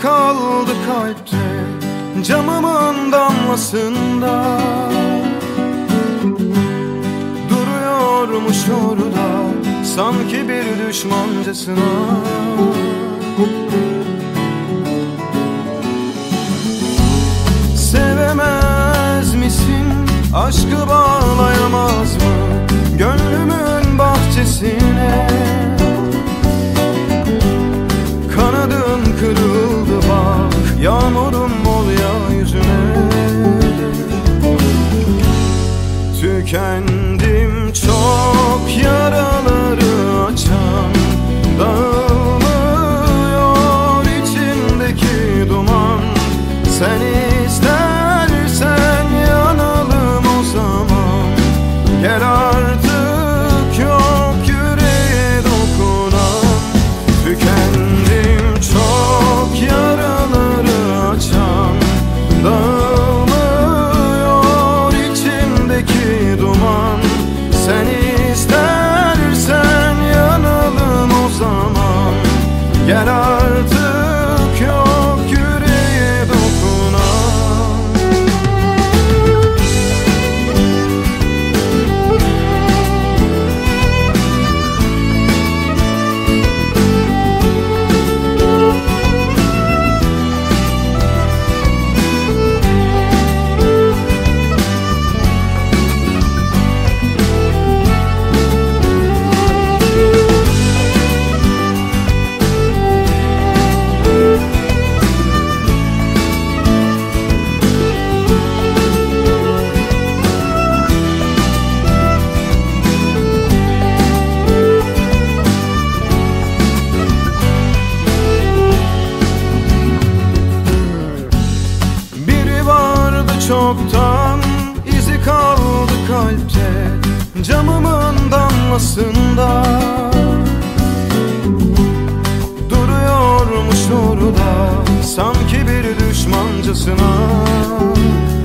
kaldı kalpte, camımın damlasında. Duruyormuş orada sanki bir düşmancasına. Sevemez misin, aşkı bağlayamaz mı gönlümün bahçesine? Kanadın kırıldı bak, yağmurum ol ya yüzüne. Tükendim çok, yaraları açan, dağılmıyor içimdeki duman. Sen istersen yanalım o zaman, gel artık yok yüreğe dokunan. Tükendim çok, yaraları açan, dağılmıyor içimdeki duman. Sen istersen yanalım o zaman, gel artık yok yüreğe dokunan. Çoktan izi kaldı kalpte, camımın damlasında. Duruyormuş orada sanki bir düşmancasına.